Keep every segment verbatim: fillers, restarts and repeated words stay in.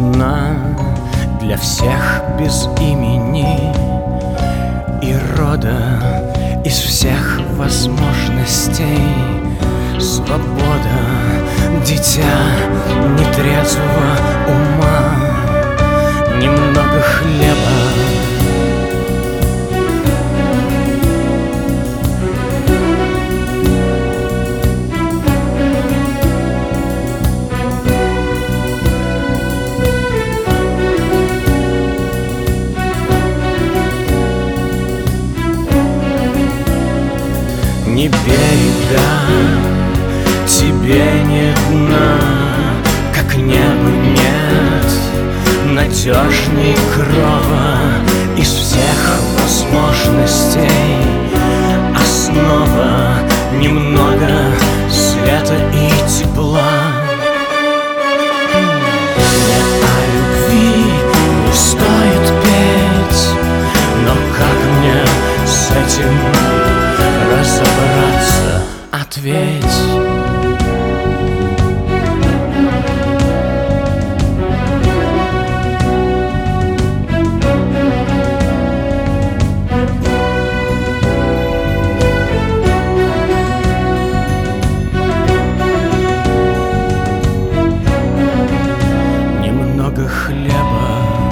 вина для всех без имени и рода, из всех возможностей. Свобода, дитя нетрезвого ума, немного хлеба. Не берега, тебе нет дна, как неба нет надежней крова из всех возможностей. Основа немного света и тепла. Не о любви не стоит петь, но как мне с этим разобраться? Ответь. Немного хлеба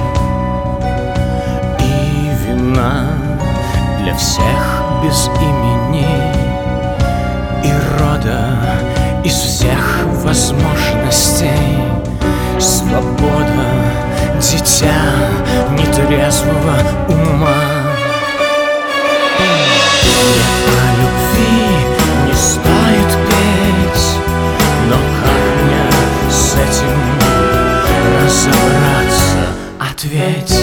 и вина для всех без имени и рода, из всех возможностей. Свобода, дитя нетрезвого ума. Не о любви не стоит петь, но как мне с этим разобраться? Ответь.